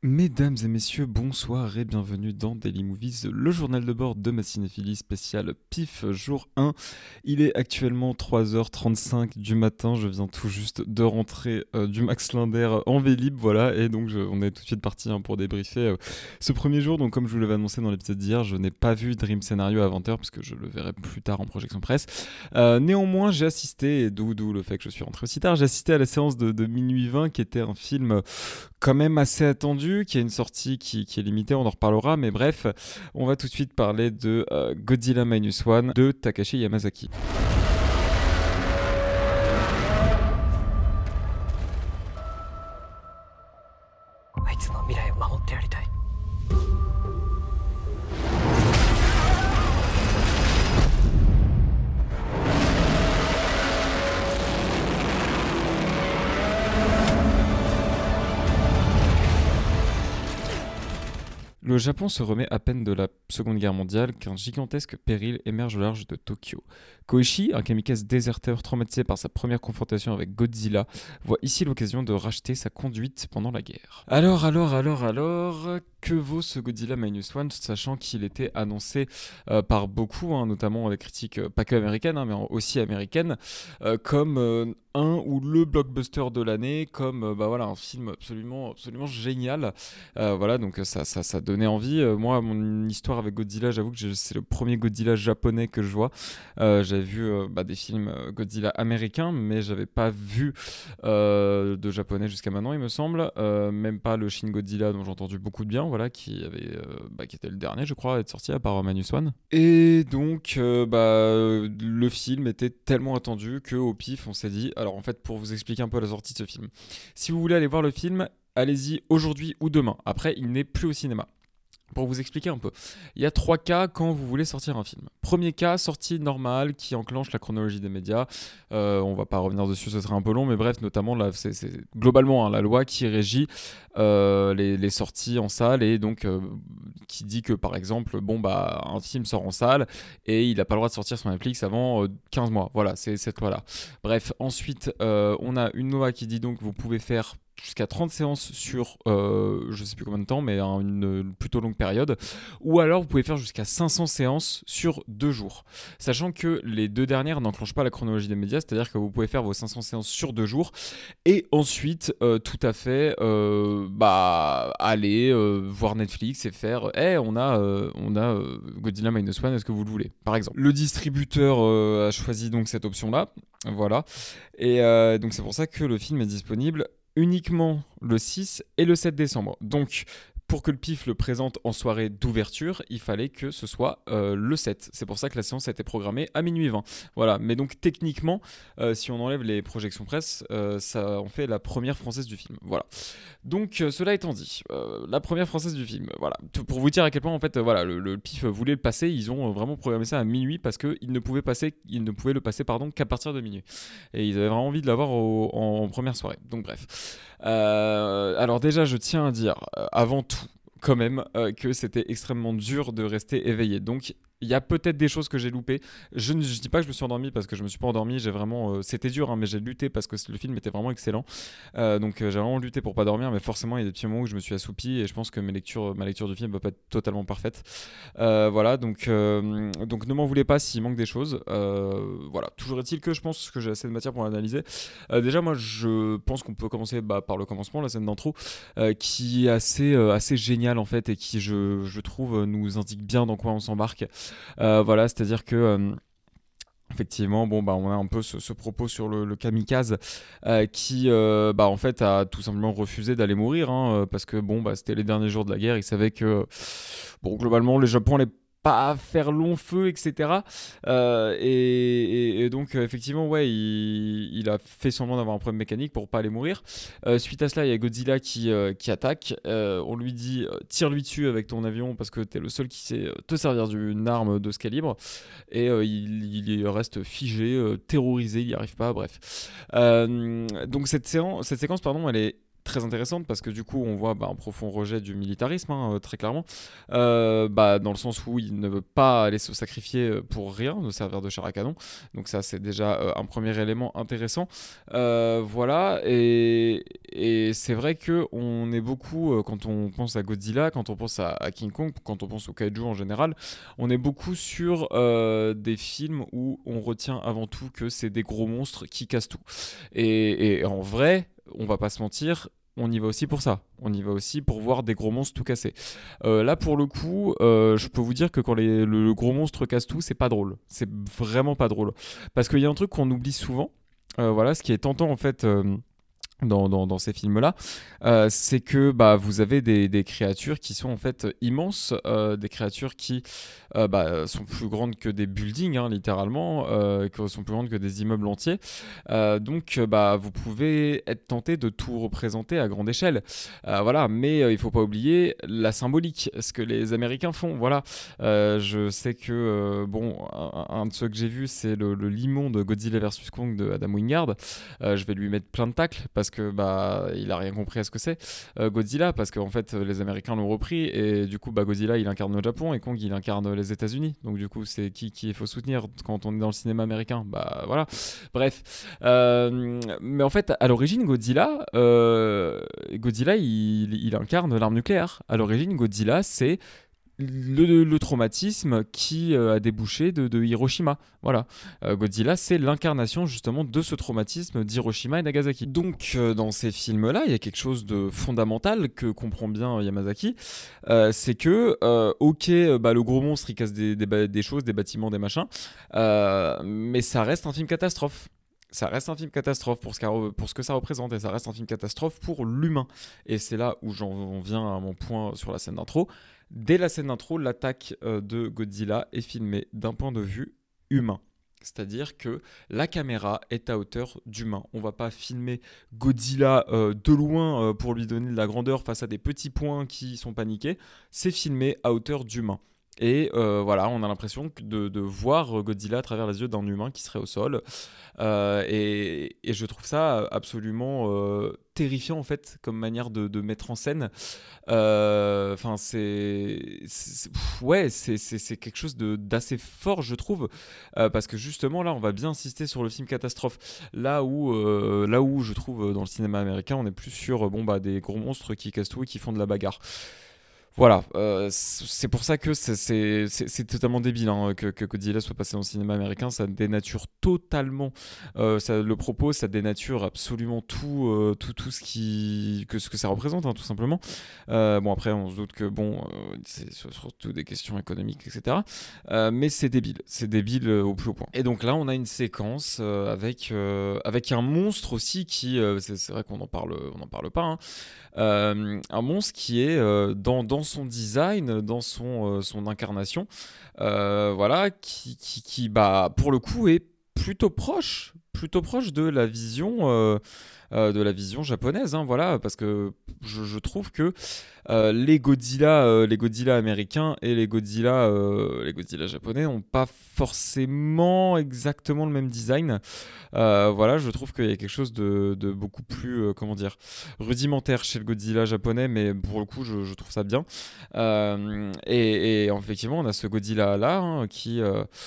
Mesdames et messieurs, bonsoir et bienvenue dans Daily Movies, le journal de bord de ma cinéphilie spéciale PIF jour 1. Il est actuellement 3h35 du matin, je viens tout juste de rentrer du Max Linder en Vélib, voilà, et donc on est tout de suite parti pour débriefer ce premier jour. Donc comme je vous l'avais annoncé dans l'épisode d'hier, je n'ai pas vu Dream Scenario à 20h parce que je le verrai plus tard en projection presse. Néanmoins, j'ai assisté, et d'où le fait que je suis rentré aussi tard, j'ai assisté à la séance de minuit 20 qui était un film quand même assez attendu, qui a une sortie qui est limitée, on en reparlera, mais bref, on va tout de suite parler de Godzilla Minus One de Takashi Yamazaki. あいつの未来を守ってやりたい。 Le Japon se remet à peine de la Seconde Guerre mondiale qu'un gigantesque péril émerge au large de Tokyo. Koichi, un kamikaze déserteur traumatisé par sa première confrontation avec Godzilla, voit ici l'occasion de racheter sa conduite pendant la guerre. Alors, que vaut ce Godzilla Minus One, sachant qu'il était annoncé par beaucoup, notamment des critiques pas que américaines, mais aussi américaines, comme un ou le blockbuster de l'année, comme un film absolument génial. Voilà, donc ça donnait envie. Moi, mon histoire avec Godzilla, j'avoue que c'est le premier Godzilla japonais que je vois. J'avais vu des films Godzilla américains, mais j'avais pas vu de japonais jusqu'à maintenant, il me semble. Même pas le Shin Godzilla dont j'ai entendu beaucoup de bien, voilà, qui était le dernier, je crois, à être sorti à part Minus One. Et donc, le film était tellement attendu qu'au pif, on s'est dit. Alors en fait, pour vous expliquer un peu la sortie de ce film, si vous voulez aller voir le film, allez-y aujourd'hui ou demain. Après, il n'est plus au cinéma. Pour vous expliquer un peu, il y a 3 cas quand vous voulez sortir un film. Premier cas, sortie normale qui enclenche la chronologie des médias. On va pas revenir dessus, ce serait un peu long, mais bref, notamment là, c'est globalement la loi qui régit les sorties en salle et donc qui dit que par exemple, un film sort en salle et il n'a pas le droit de sortir sur Netflix avant 15 mois. Voilà, c'est cette loi-là. Bref, ensuite, on a une loi qui dit donc que vous pouvez faire jusqu'à 30 séances sur je sais plus combien de temps, mais une plutôt longue période, ou alors vous pouvez faire jusqu'à 500 séances sur 2 jours, sachant que les 2 dernières n'enclenchent pas la chronologie des médias, c'est-à-dire que vous pouvez faire vos 500 séances sur 2 jours et ensuite tout à fait aller voir Netflix et faire on a Godzilla Minus One, est-ce que vous le voulez, par exemple. Le distributeur a choisi donc cette option là, voilà, et donc c'est pour ça que le film est disponible uniquement le 6 et le 7 décembre. Donc, pour que le PIF le présente en soirée d'ouverture, il fallait que ce soit le 7. C'est pour ça que la séance a été programmée à minuit 20. Voilà, mais donc techniquement, si on enlève les projections presse, ça en fait la première française du film. Voilà. Donc, cela étant dit, la première française du film, voilà. Pour vous dire à quel point, en fait, le PIF voulait le passer, ils ont vraiment programmé ça à minuit parce qu'ils ne pouvaient le passer qu'à partir de minuit. Et ils avaient vraiment envie de l'avoir en première soirée. Donc, bref. Alors déjà, je tiens à dire, avant tout, quand même, que c'était extrêmement dur de rester éveillé. Donc, il y a peut-être des choses que j'ai loupées. Je dis pas que je me suis endormi parce que je me suis pas endormi. J'ai vraiment, c'était dur, mais j'ai lutté parce que le film était vraiment excellent. Donc j'ai vraiment lutté pour pas dormir, mais forcément il y a des petits moments où je me suis assoupi et je pense que ma lecture du film va pas être totalement parfaite. Voilà, donc ne m'en voulez pas s'il manque des choses. Voilà, toujours est-il que je pense que j'ai assez de matière pour l'analyser. Déjà, moi je pense qu'on peut commencer par le commencement, la scène d'intro, qui est assez géniale en fait et qui je trouve nous indique bien dans quoi on s'embarque. Voilà, c'est-à-dire que effectivement, on a un peu ce propos sur le kamikaze qui, en fait, a tout simplement refusé d'aller mourir parce que c'était les derniers jours de la guerre. Il savait que, globalement, les Japon allaient pas faire long feu, etc. Et donc, effectivement, ouais, il a fait semblant d'avoir un problème mécanique pour pas aller mourir. Suite à cela, il y a Godzilla qui attaque. On lui dit tire-lui dessus avec ton avion parce que t'es le seul qui sait te servir d'une arme de ce calibre. Et il reste figé, terrorisé, il n'y arrive pas, bref. Donc cette séquence, pardon, elle est très intéressante parce que du coup on voit un profond rejet du militarisme, très clairement, dans le sens où il ne veut pas aller se sacrifier pour rien, de servir de chair à canon. Donc ça c'est déjà un premier élément intéressant. Voilà, et c'est vrai que on est beaucoup, quand on pense à Godzilla, quand on pense à King Kong, quand on pense au kaiju en général, on est beaucoup sur des films où on retient avant tout que c'est des gros monstres qui cassent tout. Et en vrai, on va pas se mentir, on y va aussi pour ça. On y va aussi pour voir des gros monstres tout casser. Là, pour le coup, je peux vous dire que quand le gros monstre casse tout, c'est pas drôle. C'est vraiment pas drôle. Parce qu'il y a un truc qu'on oublie souvent. Voilà, ce qui est tentant en fait. Dans ces films-là, c'est que vous avez des créatures qui sont en fait immenses, des créatures qui sont plus grandes que des buildings, littéralement, qui sont plus grandes que des immeubles entiers. Donc, vous pouvez être tenté de tout représenter à grande échelle. Voilà, mais il faut pas oublier la symbolique, ce que les Américains font. Voilà, je sais que un de ceux que j'ai vu, c'est l'immonde Godzilla vs Kong de Adam Wingard. Je vais lui mettre plein de tacles parce que il a rien compris à ce que c'est Godzilla, parce qu'en fait les Américains l'ont repris et du coup Godzilla il incarne le Japon et Kong il incarne les États-Unis, donc du coup c'est qui il faut soutenir quand on est dans le cinéma américain, voilà, bref, mais en fait à l'origine Godzilla il incarne l'arme nucléaire. À l'origine Godzilla c'est le traumatisme qui a débouché de Hiroshima. Voilà. Godzilla, c'est l'incarnation justement de ce traumatisme d'Hiroshima et Nagasaki. Donc, dans ces films-là, il y a quelque chose de fondamental que comprend bien Yamazaki. C'est que, le gros monstre, il casse des choses, des bâtiments, des machins, mais ça reste un film catastrophe. Ça reste un film catastrophe pour ce que ça représente, et ça reste un film catastrophe pour l'humain. Et c'est là où j'en viens à mon point sur la scène d'intro. Dès la scène d'intro, l'attaque de Godzilla est filmée d'un point de vue humain. C'est-à-dire que la caméra est à hauteur d'humain. On ne va pas filmer Godzilla de loin pour lui donner de la grandeur face à des petits points qui sont paniqués. C'est filmé à hauteur d'humain. Et voilà, on a l'impression de voir Godzilla à travers les yeux d'un humain qui serait au sol. Et je trouve ça absolument terrifiant en fait comme manière de mettre en scène. Enfin, c'est quelque chose d'assez fort, je trouve, parce que justement là, on va bien insister sur le film catastrophe. Là où je trouve dans le cinéma américain, on est plus sur des gros monstres qui cassent tout et qui font de la bagarre. Voilà, c'est pour ça que c'est totalement débile que Godzilla soit passé dans le cinéma américain. Ça dénature totalement le propos, ça dénature absolument tout ce que ça représente, tout simplement. Après, on se doute que c'est surtout des questions économiques, etc. Mais c'est débile au plus haut point. Et donc là, on a une séquence avec un monstre aussi qui, c'est vrai qu'on en parle pas. Un monstre qui est dans son design, dans son incarnation, qui pour le coup est plutôt proche de la vision japonaise, voilà, parce que je trouve que les Godzilla américains et les Godzilla japonais n'ont pas forcément exactement le même design. Voilà, je trouve qu'il y a quelque chose de beaucoup plus rudimentaire chez le Godzilla japonais, mais pour le coup je trouve ça bien. Et effectivement on a ce Godzilla là qui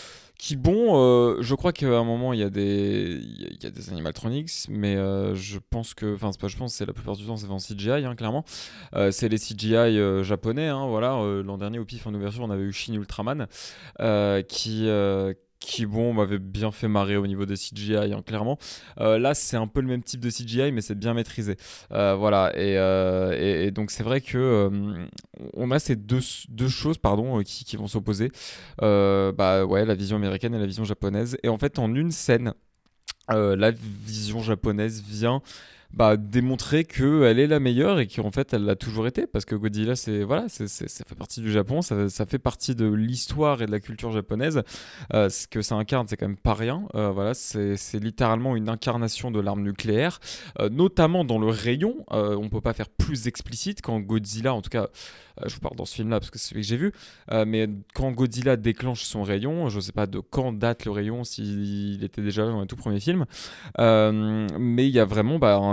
je crois qu'à un moment il y a des animatronics, mais je pense que, enfin c'est pas je pense, c'est la plupart du temps c'est fait en CGI, clairement. C'est les CGI japonais, voilà. L'an dernier au PIF en ouverture on avait eu Shin Ultraman qui m'avait bien fait marrer au niveau des CGI, clairement. Là c'est un peu le même type de CGI mais c'est bien maîtrisé, voilà. Et donc c'est vrai que on a ces deux choses qui vont s'opposer, la vision américaine et la vision japonaise, et en fait en une scène la vision japonaise vient démontrer qu'elle est la meilleure et qu'en fait elle l'a toujours été, parce que Godzilla ça fait partie du Japon, ça fait partie de l'histoire et de la culture japonaise. Ce que ça incarne c'est quand même pas rien, voilà, c'est littéralement une incarnation de l'arme nucléaire, notamment dans le rayon. On peut pas faire plus explicite quand Godzilla, en tout cas je vous parle dans ce film là parce que c'est celui que j'ai vu, mais quand Godzilla déclenche son rayon, je sais pas de quand date le rayon, s'il était déjà là dans les tout premiers films, mais il y a vraiment un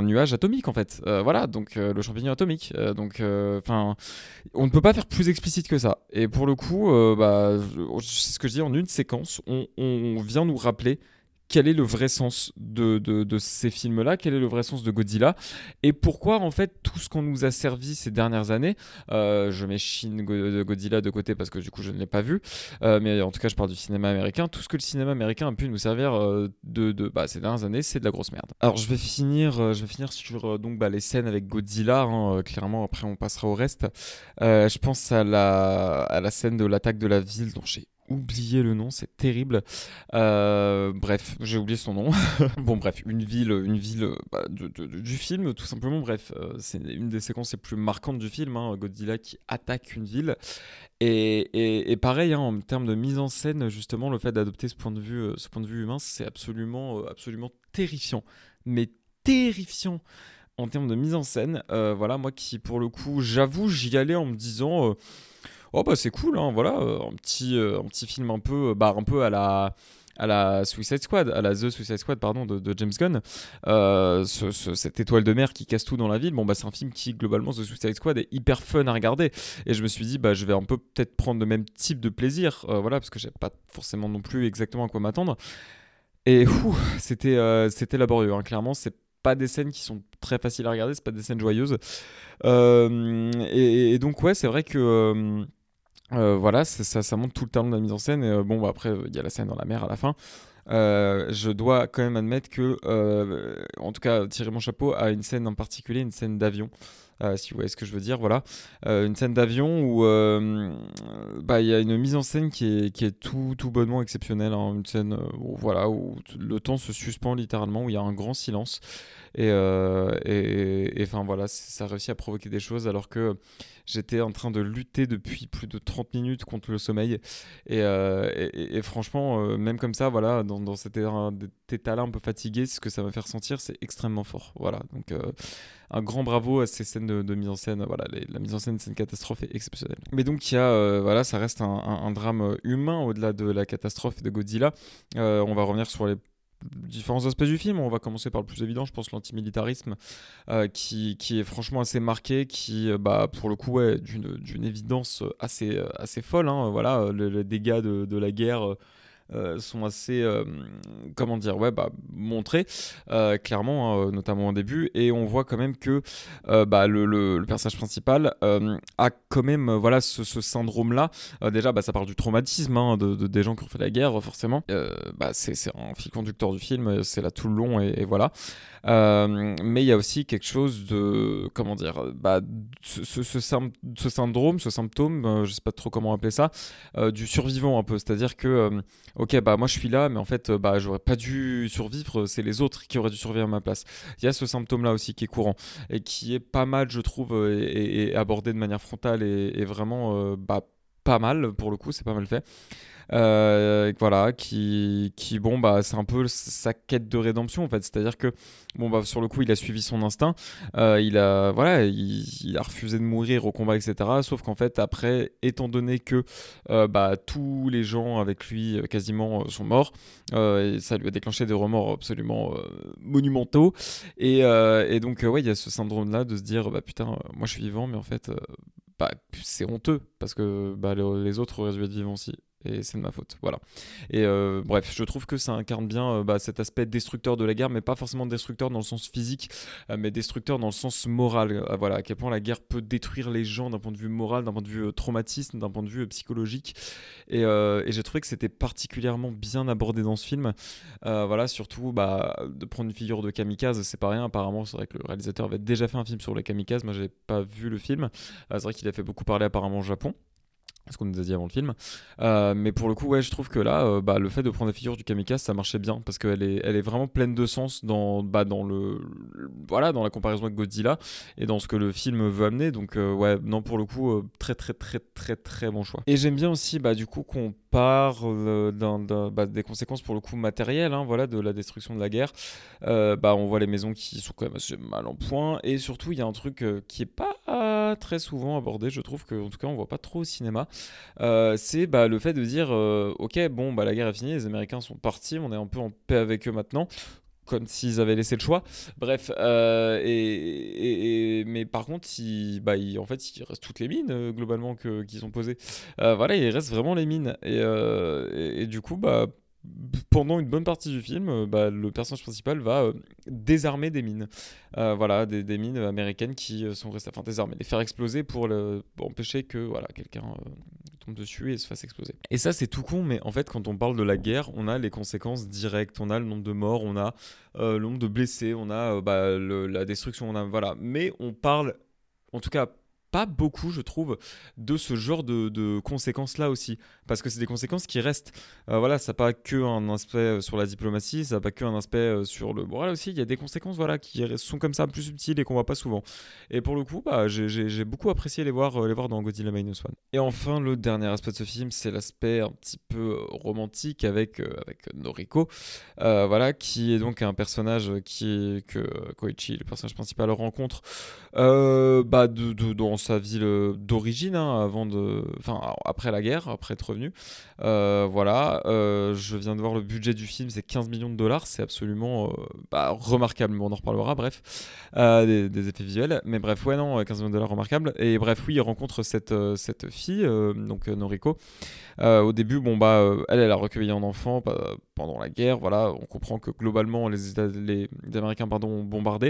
nuage atomique en fait. Voilà, donc le champignon atomique. Enfin, on ne peut pas faire plus explicite que ça. Et pour le coup, c'est ce que je dis, en une séquence, on vient nous rappeler quel est le vrai sens de ces films-là, quel est le vrai sens de Godzilla, et pourquoi en fait tout ce qu'on nous a servi ces dernières années, je mets Godzilla de côté parce que du coup je ne l'ai pas vu, mais en tout cas je parle du cinéma américain, tout ce que le cinéma américain a pu nous servir ces dernières années, c'est de la grosse merde. Alors je vais finir sur les scènes avec Godzilla, hein, clairement après on passera au reste. Je pense à la scène de l'attaque de la ville dont j'ai oublié le nom, c'est terrible. Bref, j'ai oublié son nom. Bon, bref, une ville du film, tout simplement. Bref, c'est une des séquences les plus marquantes du film, hein, Godzilla qui attaque une ville. Et pareil, hein, en termes de mise en scène, justement, le fait d'adopter ce point de vue humain, c'est absolument terrifiant. Mais terrifiant en termes de mise en scène. Voilà, moi qui, pour le coup, j'avoue, j'y allais en me disant... oh bah c'est cool, hein, voilà, un petit film un peu à la Suicide Squad, à la The Suicide Squad, pardon, de James Gunn. Cette étoile de mer qui casse tout dans la ville. Bon bah c'est un film qui globalement, The Suicide Squad, est hyper fun à regarder. Et je me suis dit bah je vais un peu peut-être prendre le même type de plaisir, voilà, parce que j'avais pas forcément non plus exactement à quoi m'attendre. Et c'était laborieux, hein, clairement c'est pas des scènes qui sont très faciles à regarder, c'est pas des scènes joyeuses. Et donc ouais c'est vrai que voilà, ça montre tout le talent de la mise en scène. Et après, il y a la scène dans la mer à la fin. Je dois quand même admettre que, en tout cas, tirer mon chapeau à une scène en particulier, une scène d'avion. Si vous voyez ce que je veux dire, voilà. Une scène d'avion où il y a une mise en scène qui est tout bonnement exceptionnelle, hein. Une scène où le temps se suspend littéralement, où il y a un grand silence. Et enfin voilà, ça réussit à provoquer des choses alors que j'étais en train de lutter depuis plus de 30 minutes contre le sommeil. Et franchement, même comme ça, voilà, dans cet état-là un peu fatigué, ce que ça va faire sentir, c'est extrêmement fort. Voilà, donc un grand bravo à ces scènes de mise en scène. Voilà, la mise en scène, c'est une catastrophe est exceptionnelle. Mais donc, il y a, ça reste un drame humain au-delà de la catastrophe de Godzilla. On va revenir sur les différents aspects du film. On va commencer par le plus évident, je pense, l'antimilitarisme, qui est franchement assez marqué, qui, pour le coup, est d'une évidence assez folle, hein. Voilà, les dégâts de la guerre sont assez montrés clairement, hein, notamment au début, et on voit quand même que le personnage principal a quand même ce syndrome là. Déjà ça parle du traumatisme, hein, des gens qui ont fait la guerre, forcément. C'est un fil conducteur du film, c'est là tout le long, et voilà. Mais il y a aussi quelque chose de ce syndrome, ce symptôme, je sais pas trop comment appeler ça, du survivant un peu, c'est-à-dire que ok, moi je suis là, mais en fait j'aurais pas dû survivre, c'est les autres qui auraient dû survivre à ma place. Il y a ce symptôme là aussi qui est courant et qui est pas mal, je trouve, et abordé de manière frontale, et vraiment pas mal, pour le coup, c'est pas mal fait. Voilà, c'est un peu sa quête de rédemption en fait, c'est-à-dire que sur le coup il a suivi son instinct, il a refusé de mourir au combat, etc. Sauf qu'en fait après, étant donné que tous les gens avec lui quasiment sont morts, et ça lui a déclenché des remords absolument monumentaux, et donc il y a ce syndrome là de se dire putain, moi je suis vivant, mais en fait c'est honteux parce que les autres auraient dû être vivants aussi. Et c'est de ma faute, voilà. Et bref, je trouve que ça incarne bien cet aspect destructeur de la guerre, mais pas forcément destructeur dans le sens physique, mais destructeur dans le sens moral. Voilà, à quel point la guerre peut détruire les gens d'un point de vue moral, d'un point de vue traumatisme, d'un point de vue psychologique. Et j'ai trouvé que c'était particulièrement bien abordé dans ce film. Voilà, surtout de prendre une figure de kamikaze, c'est pas rien. Apparemment, c'est vrai que le réalisateur avait déjà fait un film sur les kamikazes. Moi, j'avais pas vu le film. C'est vrai qu'il a fait beaucoup parler apparemment au Japon, ce qu'on nous a dit avant le film, mais pour le coup je trouve que là le fait de prendre la figure du kamikaze, ça marchait bien parce qu'elle est vraiment pleine de sens dans la comparaison avec Godzilla et dans ce que le film veut amener. Donc non, pour le coup très très très très très bon choix. Et j'aime bien aussi du coup qu'on parle des conséquences pour le coup matérielles, hein, voilà, de la destruction de la guerre. On voit les maisons qui sont quand même assez mal en point, et surtout il y a un truc qui est pas très souvent abordé, je trouve, que en tout cas on voit pas trop au cinéma. C'est le fait de dire ok, la guerre est finie, les Américains sont partis, on est un peu en paix avec eux maintenant. comme s'ils avaient laissé le choix. Bref, mais par contre, en fait, il reste toutes les mines globalement qu'ils ont posées. Voilà, il reste vraiment les mines. Et du coup, pendant une bonne partie du film, le personnage principal va désarmer des mines. Voilà, des mines américaines qui sont restées, enfin désarmer, les faire exploser pour empêcher que voilà, quelqu'un tombe dessus et se fasse exploser. Et ça, c'est tout con, mais en fait, quand on parle de la guerre, on a les conséquences directes, on a le nombre de morts, on a le nombre de blessés, on a la destruction, on a voilà. Mais on parle, en tout cas, pas beaucoup, je trouve, de ce genre de conséquences-là aussi. Parce que c'est des conséquences qui restent. Voilà, ça n'a pas que un aspect sur la diplomatie, ça n'a pas que un aspect sur le moral aussi. Il y a des conséquences voilà, qui sont comme ça, plus subtiles et qu'on voit pas souvent. Et pour le coup, j'ai beaucoup apprécié les voir dans Godzilla Minus One. Et enfin, le dernier aspect de ce film, c'est l'aspect un petit peu romantique avec Noriko. Voilà, qui est donc un personnage que Koichi, le personnage principal, rencontre dans sa ville d'origine, hein, après la guerre, après être revenu. Voilà, je viens de voir le budget du film, c'est 15 millions de dollars, c'est absolument remarquable, mais on en reparlera, bref, des effets visuels. Mais bref, ouais, non, 15 millions de dollars, remarquable. Et bref, oui, il rencontre cette fille, donc Noriko. Au début, elle a recueilli un enfant pendant la guerre. Voilà, on comprend que globalement, les Américains ont bombardé.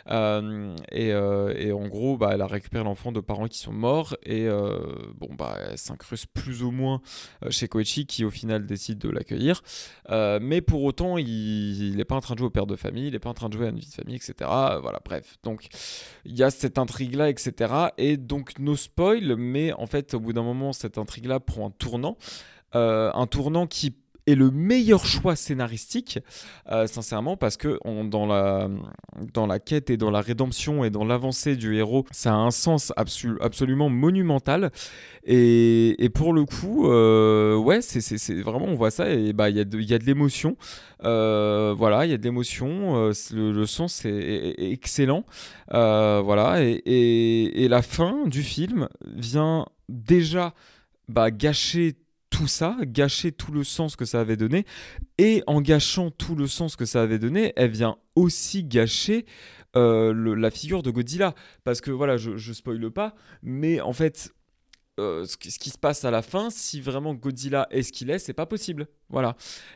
Et en gros, elle a récupéré l'enfant de parents qui sont morts. Et elle s'incruste plus ou moins chez Koichi, qui au final décide de l'accueillir. Mais pour autant, il n'est pas en train de jouer au père de famille, il n'est pas en train de jouer à une vie de famille, etc. Voilà, bref. Donc, il y a cette intrigue-là, etc. Et donc, no spoil, mais en fait, au bout d'un moment, cette intrigue-là prend un tournant qui est le meilleur choix scénaristique, sincèrement, parce que dans la quête et dans la rédemption et dans l'avancée du héros, ça a un sens absolument monumental. Et pour le coup, ouais, c'est vraiment, on voit ça, et il y a de l'émotion. Voilà, il y a de l'émotion, le sens est excellent. Voilà, et la fin du film vient déjà gâcher tout ça, gâcher tout le sens que ça avait donné, et en gâchant tout le sens que ça avait donné, elle vient aussi gâcher la figure de Godzilla, parce que voilà, je spoile pas, mais en fait, ce qui se passe à la fin, si vraiment Godzilla est ce qu'il est, c'est pas possible, voilà.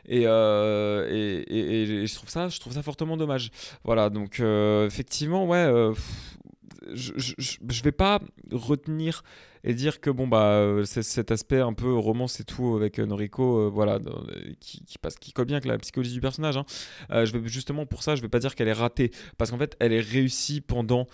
Et je trouve ça fortement dommage, voilà. Donc effectivement, ouais. Je vais pas retenir et dire que c'est cet aspect un peu romance et tout avec Noriko, voilà, qui colle bien avec la psychologie du personnage, hein. Justement pour ça, je vais pas dire qu'elle est ratée, parce qu'en fait elle est réussie pendant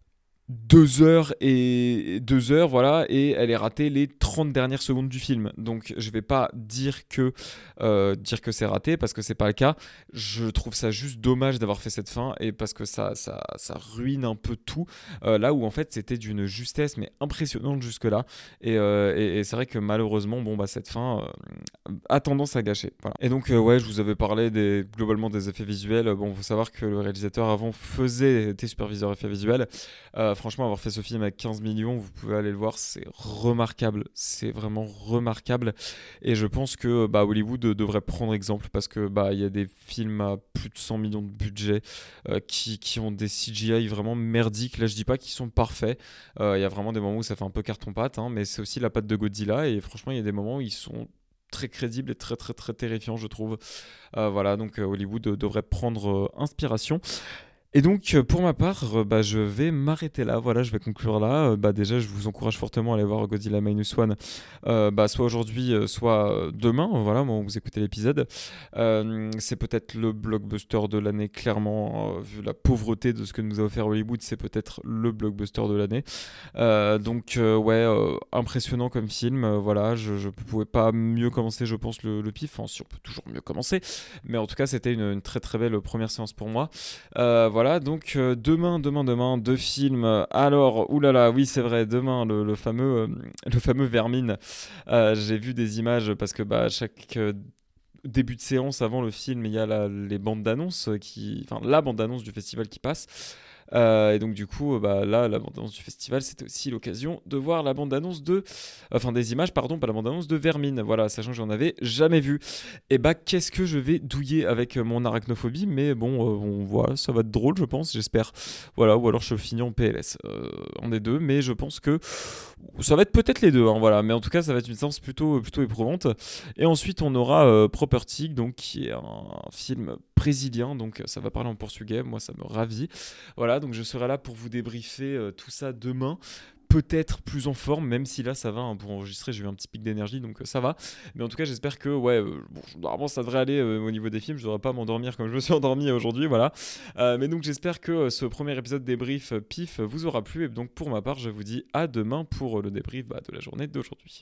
2 heures, voilà, et elle est ratée les 30 dernières secondes du film. Donc je vais pas dire que c'est raté, parce que c'est pas le cas. Je trouve ça juste dommage d'avoir fait cette fin, et parce que ça ruine un peu tout, là où en fait c'était d'une justesse mais impressionnante jusque-là. Et c'est vrai que malheureusement, cette fin a tendance à gâcher. Voilà. Et donc ouais, je vous avais parlé globalement des effets visuels. Bon, faut savoir que le réalisateur avant était superviseur effets visuels. Franchement, avoir fait ce film avec 15 millions, vous pouvez aller le voir, c'est remarquable, c'est vraiment remarquable. Et je pense que Hollywood devrait prendre exemple, parce que il y a des films à plus de 100 millions de budget qui ont des CGI vraiment merdiques. Là, je dis pas qu'ils sont parfaits. Il y a vraiment des moments où ça fait un peu carton-pâte, hein, mais c'est aussi la patte de Godzilla. Et franchement, il y a des moments où ils sont très crédibles et très très très terrifiants, je trouve. Voilà, donc Hollywood devrait prendre inspiration. Et donc, pour ma part, je vais m'arrêter là. Voilà, je vais conclure là. Déjà, je vous encourage fortement à aller voir Godzilla Minus One, soit aujourd'hui, soit demain. Voilà, moi, vous écoutez l'épisode. C'est peut-être le blockbuster de l'année, clairement. Vu la pauvreté de ce que nous a offert Hollywood, c'est peut-être le blockbuster de l'année. Impressionnant comme film. Voilà, je ne pouvais pas mieux commencer, je pense, le pif. Enfin, si on peut toujours mieux commencer. Mais en tout cas, c'était une très très belle première séance pour moi. Voilà, donc demain, 2 films. Alors, oulala, oui, c'est vrai, demain, le fameux Vermine. J'ai vu des images, parce que chaque début de séance avant le film, il y a les bandes d'annonces enfin la bande d'annonce du festival qui passe. Et donc du coup, bah, là, la bande-annonce du festival, c'était aussi l'occasion de voir la bande-annonce enfin des images, pardon, pas la bande-annonce de Vermine, voilà, sachant que j'en avais jamais vu. Et bah, qu'est-ce que je vais douiller avec mon arachnophobie, mais bon, on voit, ça va être drôle, je pense, j'espère. Voilà, ou alors je finis en PLS, un des deux, mais je pense que ça va être peut-être les deux, hein, voilà, mais en tout cas, ça va être une séance plutôt éprouvante. Et ensuite, on aura Property, donc qui est un film brésilien, donc ça va parler en portugais, moi ça me ravit. Voilà, donc je serai là pour vous débriefer tout ça demain. Peut-être plus en forme, même si là ça va, hein, pour enregistrer j'ai eu un petit pic d'énergie, donc ça va. Mais en tout cas j'espère que, ouais, bon, normalement ça devrait aller au niveau des films, je devrais pas m'endormir comme je me suis endormi aujourd'hui, voilà. Mais donc j'espère que ce premier épisode débrief pif vous aura plu, et donc pour ma part je vous dis à demain pour le débrief de la journée d'aujourd'hui.